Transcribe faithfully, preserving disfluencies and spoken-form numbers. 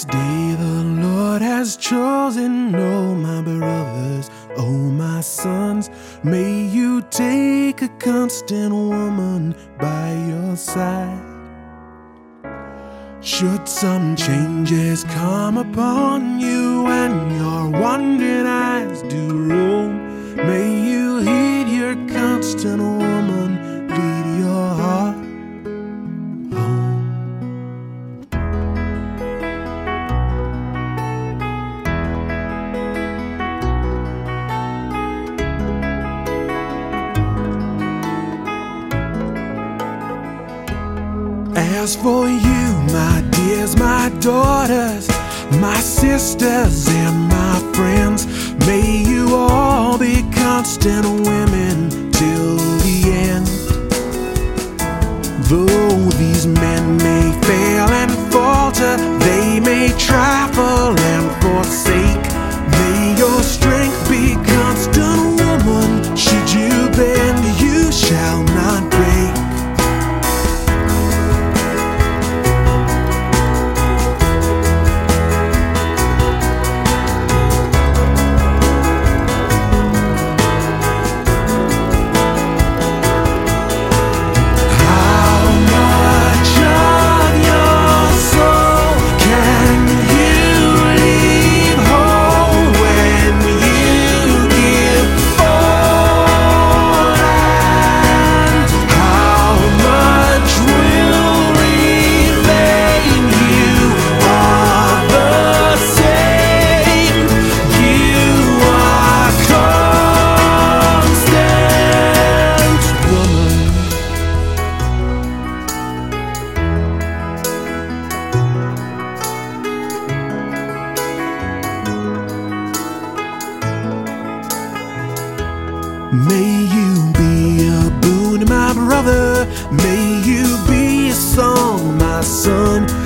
This day the Lord has chosen, oh my brothers, oh my sons. May you take a constant woman by your side. Should some changes come upon you and your wandering eyes do roam, may you heed your constant woman, lead your heart home. As for you, my dears, my daughters, my sisters and my friends, may you all be constant women till the end. Though these men may fail and falter, they may trifle and forsake, may your strength be constant, woman. Should you bend, you shall not break. May you be a boon, my brother. May you be a song, my son.